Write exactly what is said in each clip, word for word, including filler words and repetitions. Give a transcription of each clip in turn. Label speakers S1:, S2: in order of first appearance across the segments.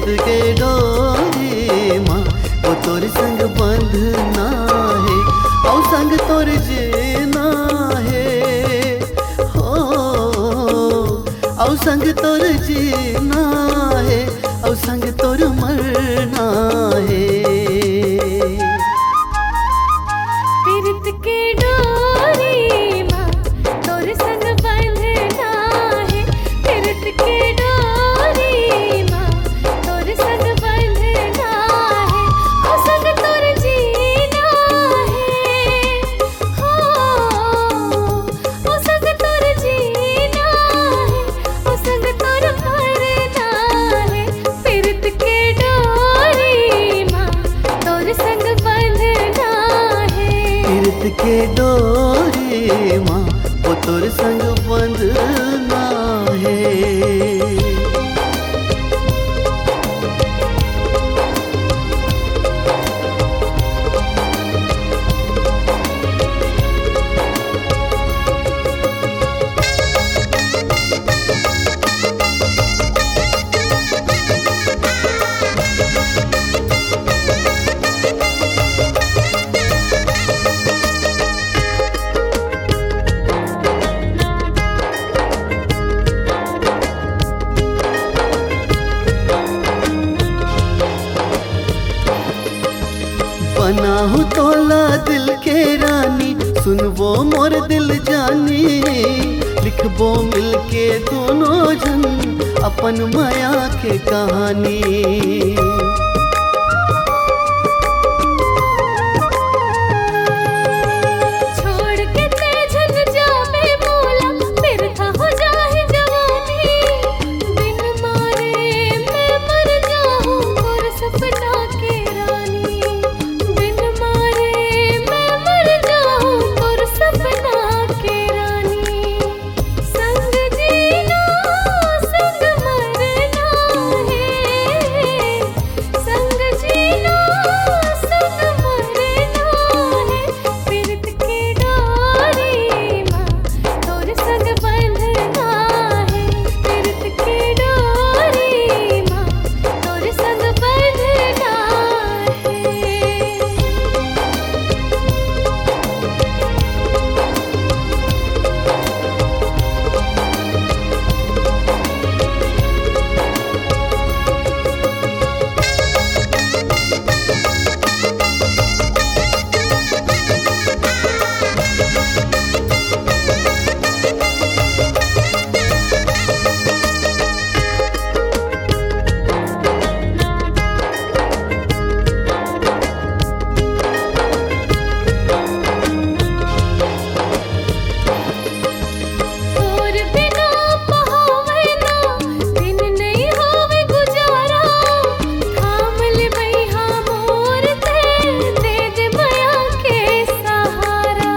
S1: के डोरी माँ ओ तोर संग बंधना है औ संग तोर जीना है हो औ संग तोर जीना है औ संग तोर मरना है।
S2: प्रीत के डोरी माँ तोर संग बंधना है प्रीत के डोरी माँ तोर संग बंधना है औ संग तोर जीना है हो औ संग तोर जीना है औ संग तोर मरना है। प्रीत के डोरी माँ तोर संग बंधना है
S1: प्रीत के डोरी माँ ओ तोर संग बंधना है। बनाहु तोला दिल के रानी सुनबो मोर दिल जानी लिखबो मिलके दोनों जन अपन माया के कहानी।
S2: छोड़ के तेजन जावे मोला फिर था हो जाए जवानी बिन मारे मैं मर जाऊं और सपना के रानी बिन मारे मैं मर जाऊं और सपना के रानी। संग जीना संग मरना है संग जीना संग मरना है। प्रीत के डोरी माँ तोर संग बंधना है प्रीत के डोरी माँ तोर संग बंधना है। और बिना पहावे ना दिन नहीं होवे गुजारा थाम ले बैहा मोर ते दे दे माया के सहारा।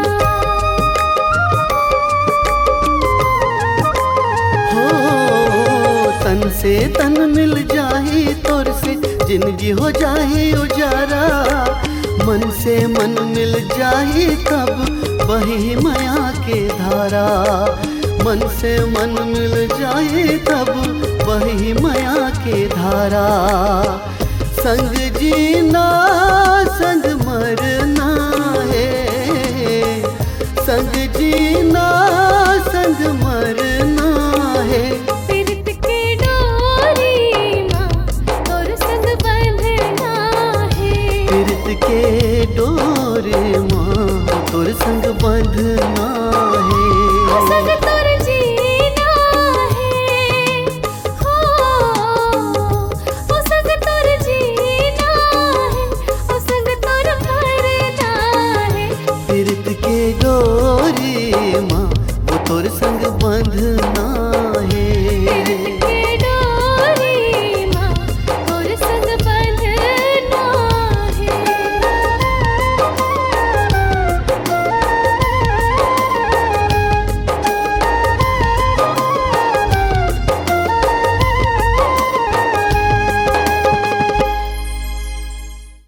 S1: हो तन से तन मिल जाही तोर से जिंदगी हो जाही उजारा मन से मन मिल जाही तब बही माया के धारा मन से मन मिल जाही तब बही माया के धारा। संग जीना संग मरना है संग जीना संग मरना है।
S2: प्रीत के डोरी माँ तोर संग बंधना है
S1: प्रीत के डोरी माँ तोर संग बंधना